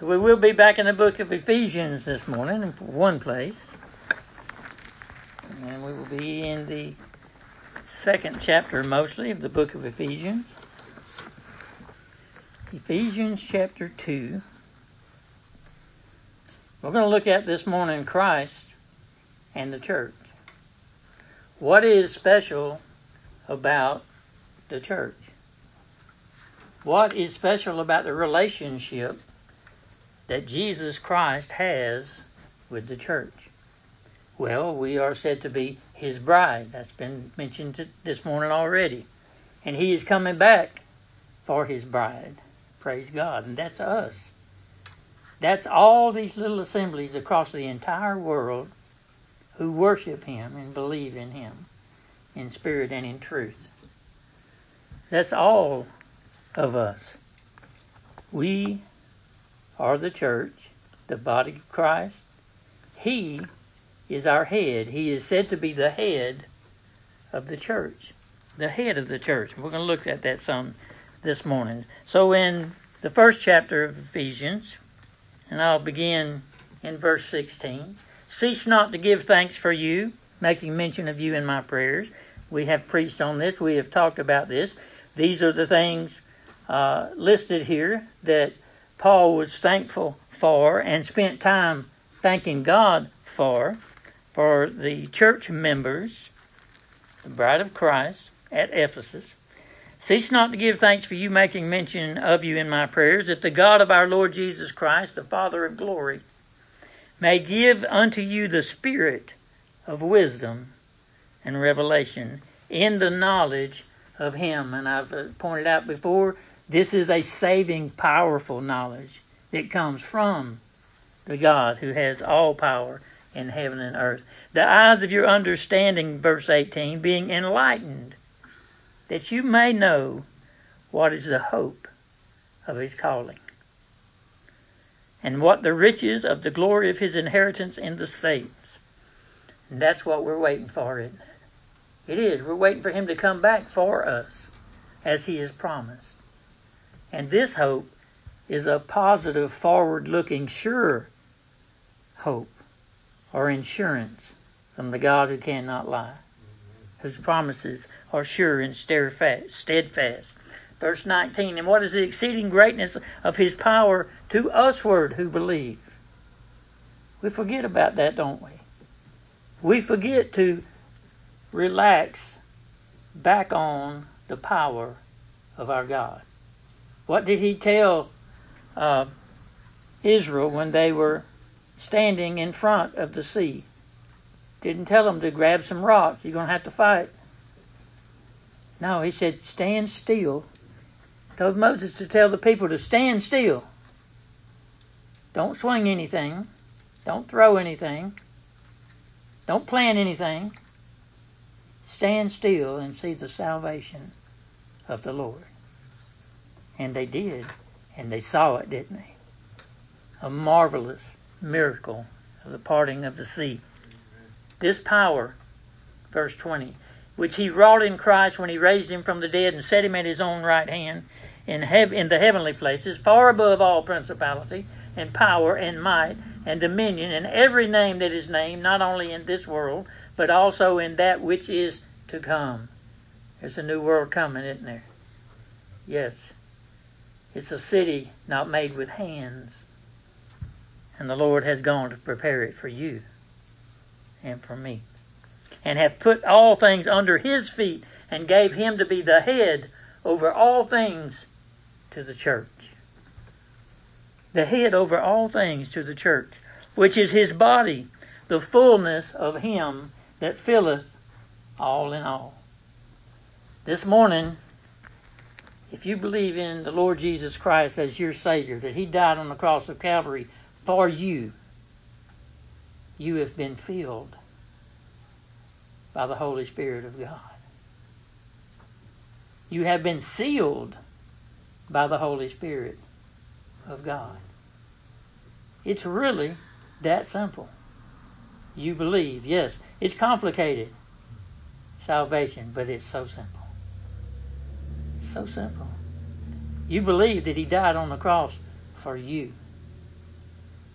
So we will be back in the book of Ephesians this morning in one place. And we will be in the second chapter mostly of the book of Ephesians. Ephesians chapter 2. We're going to look at this morning Christ and the church. What is special about the church? What is special about the relationship that Jesus Christ has with the church? Well, we are said to be His bride. That's been mentioned this morning already. And He is coming back for His bride. Praise God. And that's us. That's all these little assemblies across the entire world who worship Him and believe in Him in spirit and in truth. That's all of us. We are the church, the body of Christ. He is our head. He is said to be the head of the church. The head of the church. We're going to look at that some this morning. So in the first chapter of Ephesians, and I'll begin in verse 16. Cease not to give thanks for you, making mention of you in my prayers. We have preached on this. We have talked about this. These are the things listed here that Paul was thankful for and spent time thanking God for the church members, the bride of Christ at Ephesus. Cease not to give thanks for you, making mention of you in my prayers, that the God of our Lord Jesus Christ, the Father of glory, may give unto you the spirit of wisdom and revelation in the knowledge of Him. And I've pointed out before, this is a saving, powerful knowledge that comes from the God who has all power in heaven and earth. The eyes of your understanding, verse 18, being enlightened, that you may know what is the hope of His calling, and what the riches of the glory of His inheritance in the saints. And that's what we're waiting for, isn't it? It is. We're waiting for Him to come back for us, as He has promised. And this hope is a positive, forward-looking, sure hope, or insurance from the God who cannot lie, whose promises are sure and steadfast. Verse 19, and what is the exceeding greatness of His power to usward who believe? We forget about that, don't we? We forget to relax back on the power of our God. What did He tell Israel when they were standing in front of the sea? Didn't tell them to grab some rocks. You're going to have to fight. No, He said, stand still. Told Moses to tell the people to stand still. Don't swing anything. Don't throw anything. Don't plan anything. Stand still and see the salvation of the Lord. And they did. And they saw it, didn't they? A marvelous miracle of the parting of the sea. This power, verse 20, which He wrought in Christ when He raised Him from the dead and set Him at His own right hand in the heavenly places, far above all principality and power and might and dominion and every name that is named, not only in this world, but also in that which is to come. There's a new world coming, isn't there? Yes. It's a city not made with hands. And the Lord has gone to prepare it for you and for me. And hath put all things under His feet, and gave Him to be the head over all things to the church. The head over all things to the church, which is His body, the fullness of Him that filleth all in all. This morning, if you believe in the Lord Jesus Christ as your Savior, that He died on the cross of Calvary for you, you have been filled by the Holy Spirit of God. You have been sealed by the Holy Spirit of God. It's really that simple. You believe. Yes, it's complicated, salvation, but it's so simple. It's so simple. You believe that He died on the cross for you.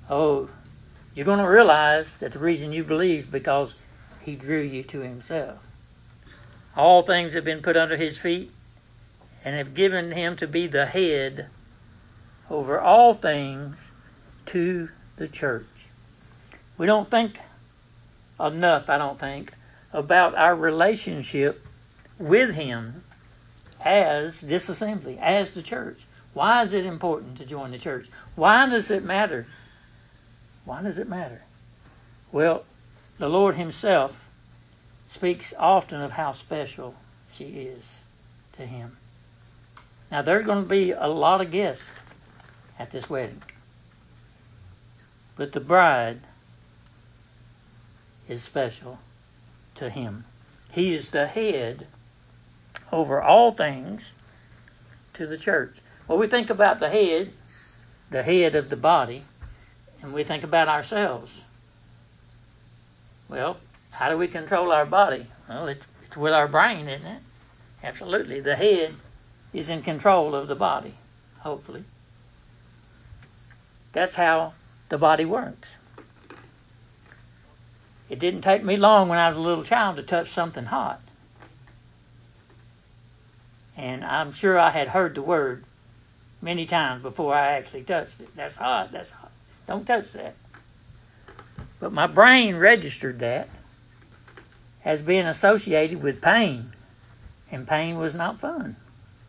oh, you're going to realize that the reason you believe is because he drew you to himself. All things have been put under his feet and have given him to be the head over all things to the church. We don't think enough, I don't think, about our relationship with him as this assembly, as the church. Why is it important to join the church? Why does it matter? Why does it matter? Well, the Lord himself speaks often of how special she is to him. Now, there are going to be a lot of guests at this wedding. But the bride is special to him. He is the head over all things to the church. Well, we think about the head of the body, and we think about ourselves. Well, how do we control our body? Well, it's with our brain, isn't it? Absolutely. The head is in control of the body, hopefully. That's how the body works. It didn't take me long when I was a little child to touch something hot. And I'm sure I had heard the word many times before I actually touched it. That's hot, that's hot. Don't touch that. But my brain registered that as being associated with pain. And pain was not fun.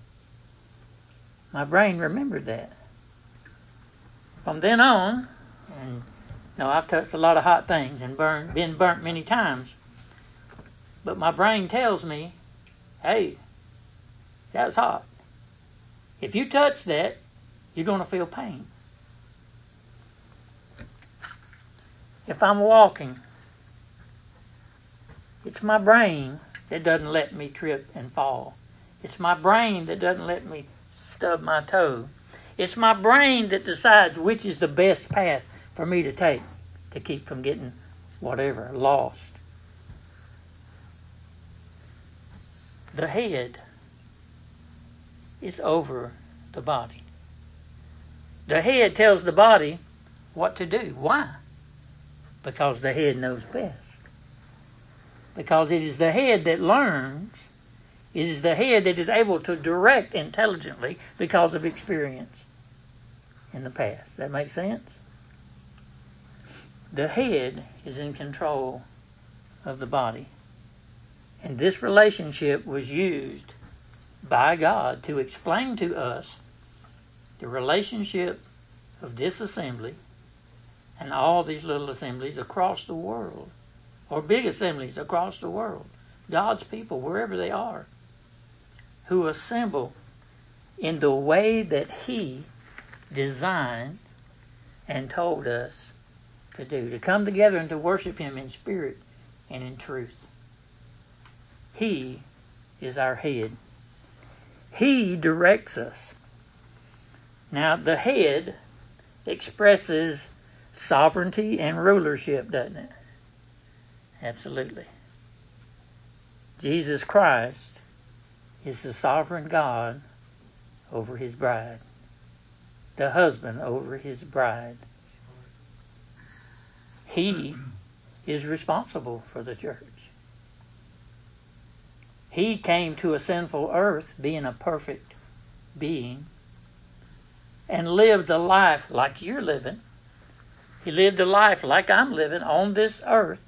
My brain remembered that. From then on, and I've touched a lot of hot things and been burnt many times. But my brain tells me, hey, that was hot. If you touch that, you're going to feel pain. If I'm walking, it's my brain that doesn't let me trip and fall. It's my brain that doesn't let me stub my toe. It's my brain that decides which is the best path for me to take to keep from getting whatever, lost. The head is over the body. The head tells the body what to do. Why? Because the head knows best. Because it is the head that learns. It is the head that is able to direct intelligently because of experience in the past. That makes sense? The head is in control of the body. And this relationship was used by God to explain to us the relationship of this assembly and all these little assemblies across the world, or big assemblies across the world, God's people, wherever they are, who assemble in the way that He designed and told us to do, to come together and to worship Him in spirit and in truth. He is our head. He directs us. Now, the head expresses sovereignty and rulership, doesn't it? Absolutely. Jesus Christ is the sovereign God over His bride, the husband over His bride. He is responsible for the church. He came to a sinful earth, being a perfect being, and lived a life like you're living. He lived a life like I'm living on this earth.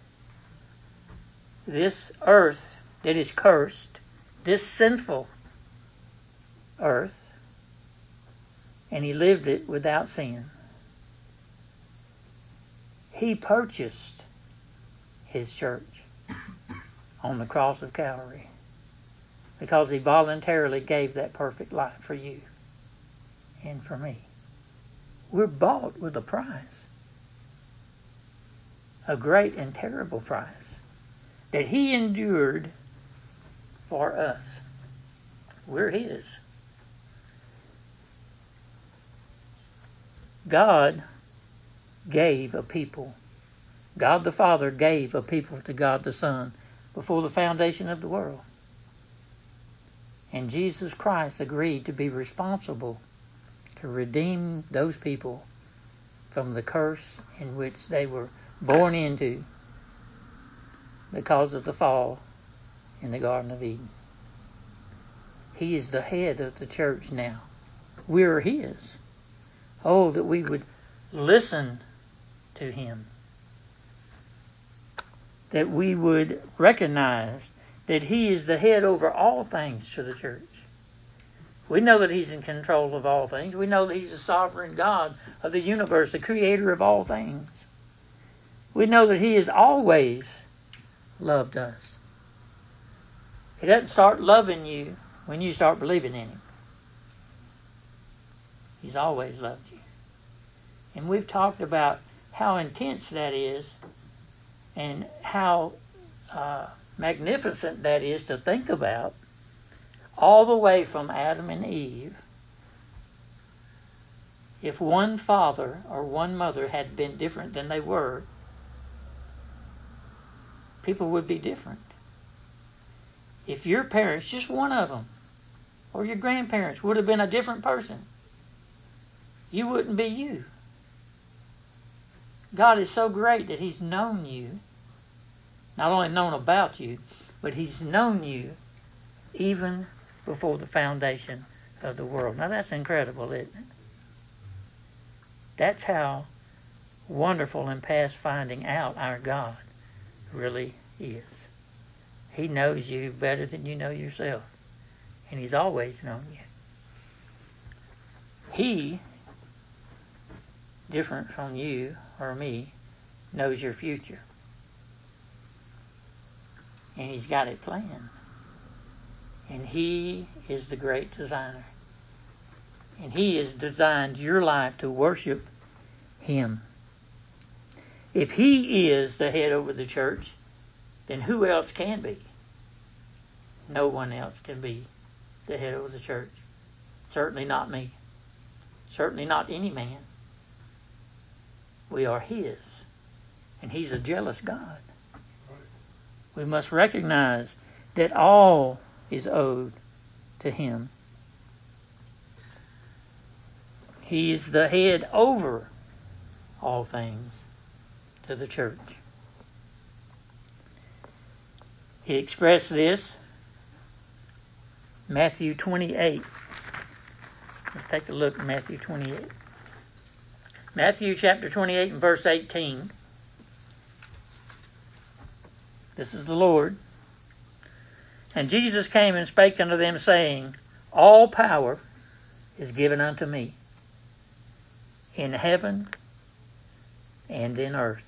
This earth that is cursed, this sinful earth, and He lived it without sin. He purchased His church on the cross of Calvary because He voluntarily gave that perfect life for you and for me. We're bought with a price, a great and terrible price that He endured for us. We're His. God gave a people. God the Father gave a people to God the Son before the foundation of the world. And Jesus Christ agreed to be responsible to redeem those people from the curse in which they were born into because of the fall in the Garden of Eden. He is the head of the church now. We're His. Oh, that we would listen to Him. That we would recognize that He is the head over all things to the church. We know that He's in control of all things. We know that He's the sovereign God of the universe, the creator of all things. We know that He has always loved us. He doesn't start loving you when you start believing in Him. He's always loved you. And we've talked about how intense that is and how magnificent that is to think about, all the way from Adam and Eve. If one father or one mother had been different than they were, people would be different. If your parents, just one of them, or your grandparents would have been a different person, you wouldn't be you. God is so great that He's known you, not only known about you, but He's known you even before the foundation of the world. Now that's incredible, isn't it? That's how wonderful and past finding out our God really is. He knows you better than you know yourself. And He's always known you. He, different from you or me, knows your future. And He's got it planned. And He is the great designer. And He has designed your life to worship Him. If He is the head over the church, then who else can be? No one else can be the head over the church. Certainly not me. Certainly not any man. We are His. And He's a jealous God. We must recognize that all is owed to Him. He is the head over all things to the church. He expressed this Matthew 28. Let's take a look at Matthew 28. Matthew chapter 28 and verse 18. This is the Lord. And Jesus came and spake unto them, saying, All power is given unto me, in heaven and in earth.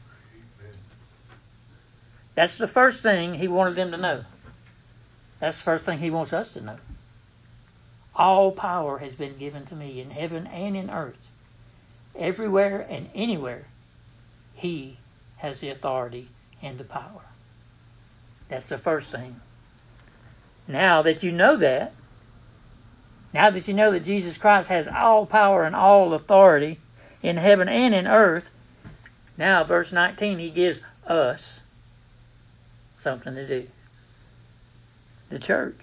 That's the first thing He wanted them to know. That's the first thing He wants us to know. All power has been given to me in heaven and in earth. Everywhere and anywhere, He has the authority and the power. That's the first thing. Now that you know that, now that you know that Jesus Christ has all power and all authority in heaven and in earth, now verse 19, He gives us something to do. The church.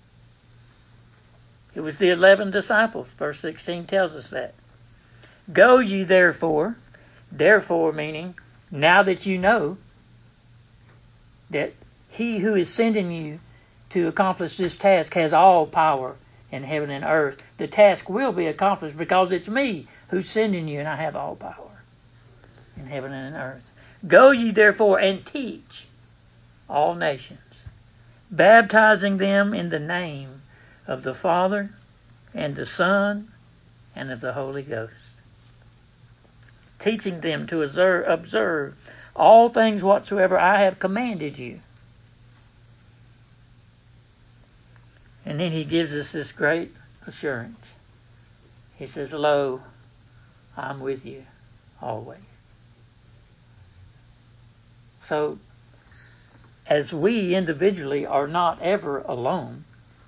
It was the 11 disciples. Verse 16 tells us that. Go ye therefore meaning, now that you know that He who is sending you to accomplish this task has all power in heaven and earth, the task will be accomplished because it's me who's sending you and I have all power in heaven and in earth. Go ye therefore and teach all nations, baptizing them in the name of the Father and the Son and of the Holy Ghost, teaching them to observe all things whatsoever I have commanded you. And then He gives us this great assurance. He says, Lo, I'm with you always. So, as we individually are not ever alone,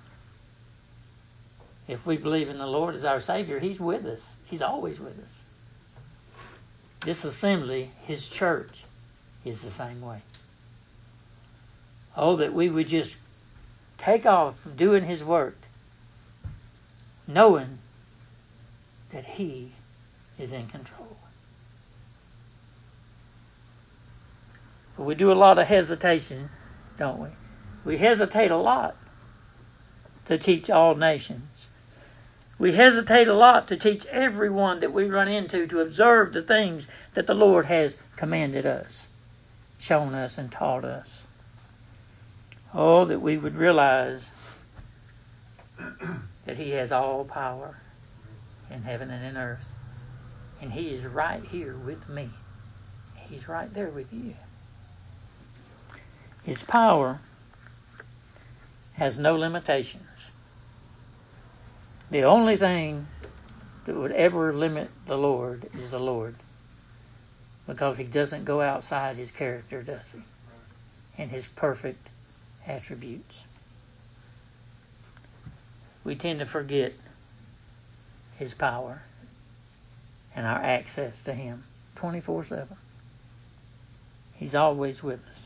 if we believe in the Lord as our Savior, He's with us. He's always with us. This assembly, His church, is the same way. Oh, that we would just take off doing His work, knowing that He is in control. But we do a lot of hesitation, don't we? We hesitate a lot to teach all nations. We hesitate a lot to teach everyone that we run into to observe the things that the Lord has commanded us, shown us, and taught us. Oh, that we would realize that He has all power in heaven and in earth. And He is right here with me. He's right there with you. His power has no limitations. The only thing that would ever limit the Lord is the Lord. Because He doesn't go outside His character, does He? And His perfect attributes. We tend to forget His power and our access to Him 24/7. He's always with us.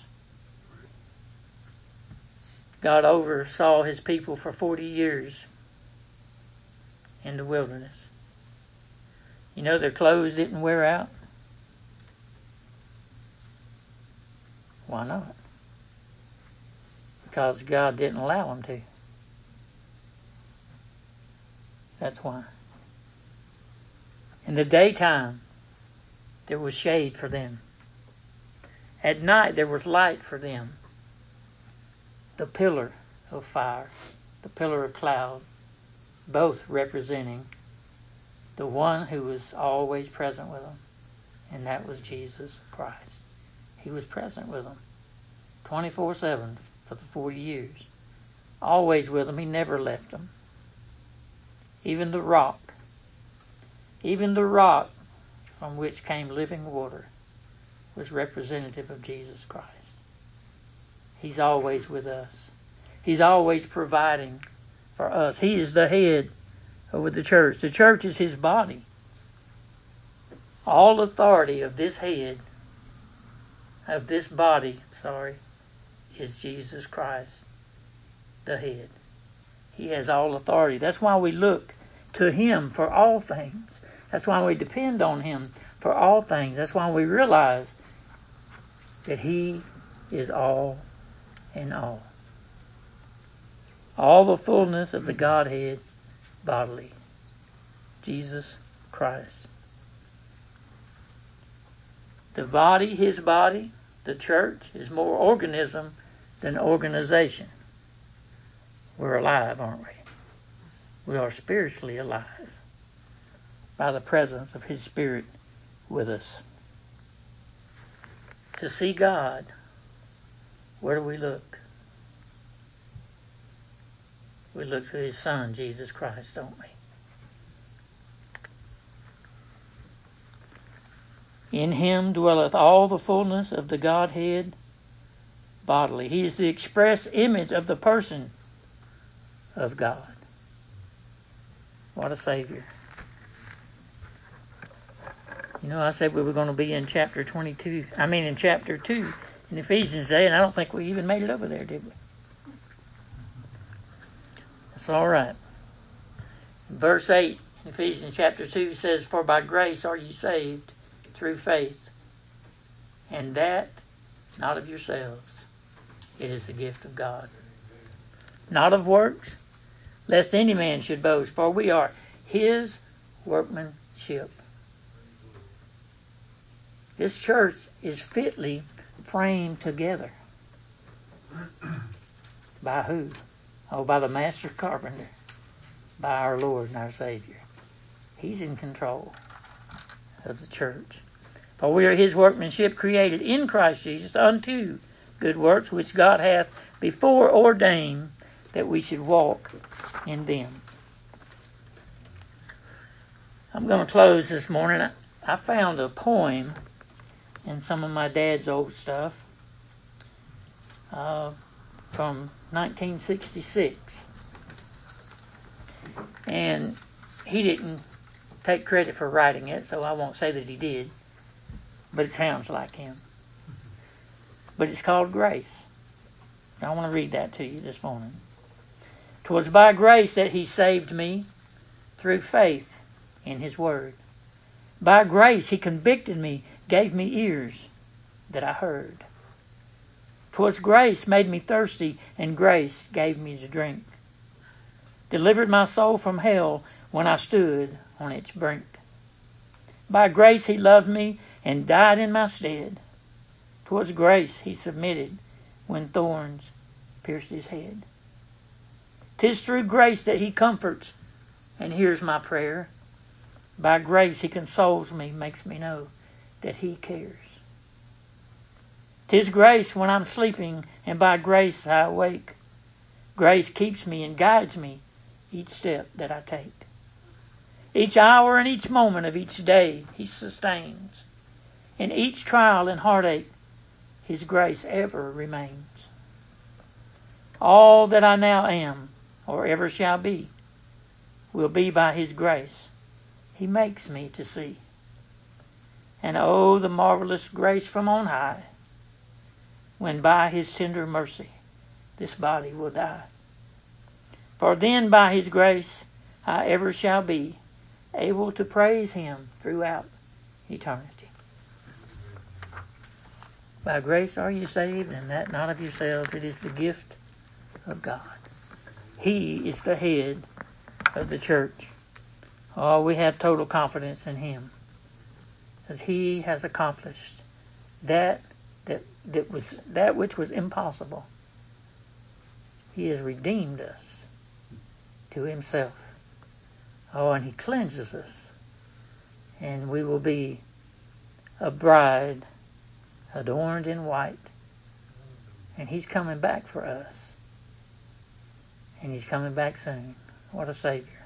God oversaw His people for 40 years in the wilderness. You know their clothes didn't wear out? Why not? Because God didn't allow them to. That's why. In the daytime, there was shade for them. At night, there was light for them. The pillar of fire, the pillar of cloud, both representing the one who was always present with them, and that was Jesus Christ. He was present with them 24/7 for the 40 years. Always with them. He never left them. Even the rock from which came living water was representative of Jesus Christ. He's always with us. He's always providing for us. He is the head over the church. The church is His body. All authority of this head, of this body, is Jesus Christ, the head. He has all authority. That's why we look to Him for all things. That's why we depend on Him for all things. That's why we realize that He is all in all. All the fullness of the Godhead bodily. Jesus Christ. The body, His body, the church, is more organism than organization. We're alive, aren't we? We are spiritually alive by the presence of His Spirit with us. To see God, where do we look? We look to His Son, Jesus Christ, don't we? In Him dwelleth all the fullness of the Godhead bodily. He is the express image of the person of God. What a Savior. You know, I said we were going to be in chapter 2 in Ephesians today, and I don't think we even made it over there, did we? That's all right. Verse 8 in Ephesians chapter 2 says, "For by grace are ye saved through faith, and that not of yourselves. It is the gift of God. Not of works, lest any man should boast, for we are His workmanship." This church is fitly framed together. By who? Oh, by the Master Carpenter. By our Lord and our Savior. He's in control of the church. For we are His workmanship, created in Christ Jesus unto good works, which God hath before ordained that we should walk in them. I'm going to close this morning. I found a poem in some of my dad's old stuff from 1966. And he didn't take credit for writing it, so I won't say that he did. But it sounds like him. But it's called Grace. I want to read that to you this morning. "'Twas by grace that He saved me, through faith in His word. By grace He convicted me, gave me ears that I heard. 'Twas grace made me thirsty, and grace gave me to drink. Delivered my soul from hell when I stood on its brink. By grace he loved me and died in my stead. 'Twas grace he submitted when thorns pierced his head. 'Tis through grace that he comforts and hears my prayer. By grace he consoles me, makes me know that he cares. 'Tis grace when I'm sleeping, and by grace I awake. Grace keeps me and guides me each step that I take. Each hour and each moment of each day he sustains. In each trial and heartache his grace ever remains. All that I now am, or ever shall be, will be by his grace he makes me to see. And oh, the marvelous grace from on high, when by his tender mercy this body will die. For then by his grace I ever shall be able to praise him throughout eternity. By grace are you saved, and that not of yourselves, it is the gift of God. He is the head of the church. Oh, we have total confidence in him, as he has accomplished that which was impossible. He has redeemed us to himself. Oh, and he cleanses us, and we will be a bride adorned in white. And he's coming back for us, and he's coming back soon. What a Savior.